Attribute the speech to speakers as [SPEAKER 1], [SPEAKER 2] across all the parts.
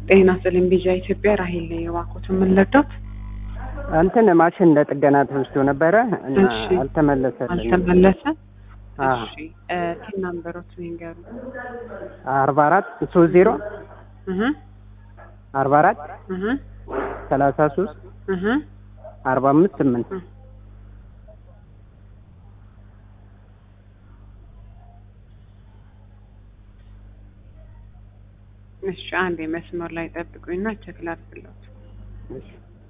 [SPEAKER 1] ጤና ይስጥልኝ ቢጃ ኢትዮጵያ ራሄል ነኝ። እባክዎትን ምን ልርዳዎት?
[SPEAKER 2] እንትን ማሽን ለጥገና ተወስዶ ነበረ እና
[SPEAKER 1] እሺ።
[SPEAKER 2] አልተመለሰልኝም።
[SPEAKER 1] እሺ ቲን ናምበሮት ንገሩ።
[SPEAKER 2] 44 30 44 33 45 8
[SPEAKER 1] እሺ አንዴ መስመር ላይ ጠብቁኝና ቼክ ላድርግልዎት።
[SPEAKER 2] እሺ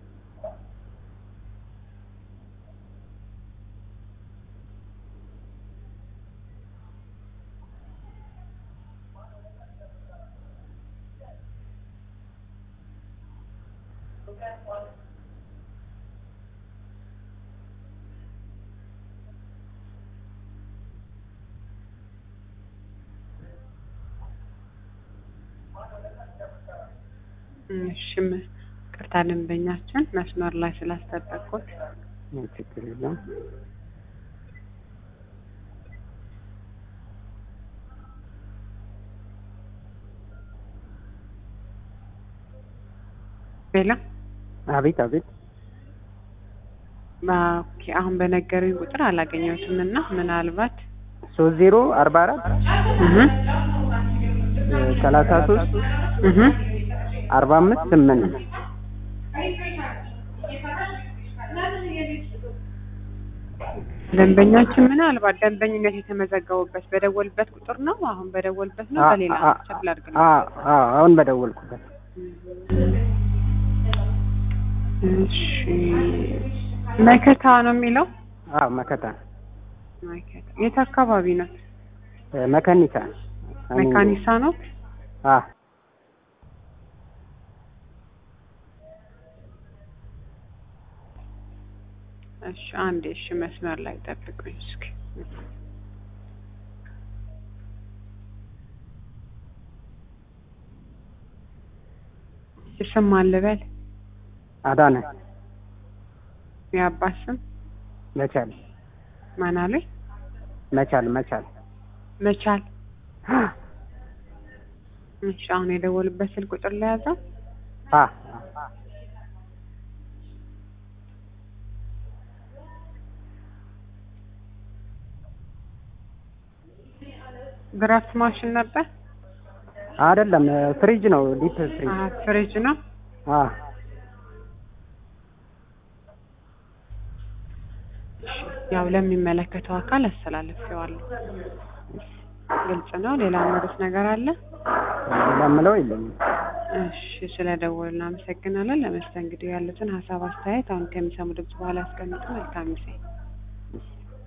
[SPEAKER 1] እሺ ቅርታ ደንበኛችን መስመር ላይ ስላስጠበቅኩት
[SPEAKER 2] ችግር የለም።
[SPEAKER 1] ቤላ
[SPEAKER 2] አቤት አቤት።
[SPEAKER 1] ኦኬ አሁን በነገሩኝ ቁጥር አላገኘሁትም እና ምናልባት
[SPEAKER 2] 30 44 33 45 8
[SPEAKER 1] ደንበኛችን ምናልባት ደንበኝነት የተመዘገቡበት በደወልበት ቁጥር ነው። አሁን በደወልበት ነው በሌላ ቼክ ላድርግልኝ።
[SPEAKER 2] አሁን በደወልኩበት።
[SPEAKER 1] እሺ መከታ ነው የሚለው?
[SPEAKER 2] መከታ።
[SPEAKER 1] የት አካባቢ ነው?
[SPEAKER 2] መካኒሳ
[SPEAKER 1] መካኒሳ ነው? እሺ አንዴ እሺ መስመር ላይ ጠብቁኝ እስኪ። ስም አለበል
[SPEAKER 2] አዳነ።
[SPEAKER 1] የአባት ስም
[SPEAKER 2] መቻል።
[SPEAKER 1] ማን አለኝ?
[SPEAKER 2] መቻል።
[SPEAKER 1] መቻል። እሺ አሁን የደወልበት ስልክ ቁጥር ላይ ያዘው? ድራፍት ማሽን ነበር?
[SPEAKER 2] አይደለም ፍሪጅ ነው። ዲፕ ፍሪጅ።
[SPEAKER 1] ፍሪጅ ነው? ያው ለሚመለከተው አካል አስተላልፌዋለሁ። ግልጽ ነው። ሌላ ማለት ነገር አለ?
[SPEAKER 2] ለምለው የለም።
[SPEAKER 1] እሺ ስለደወልን አመሰግናለን። ለመስተንግዶ ያሉትን ሀሳብ አስተያየት አሁን ከሚሰሙ ድምጽ በኋላ አስቀምጡ። መልካም ጊዜ።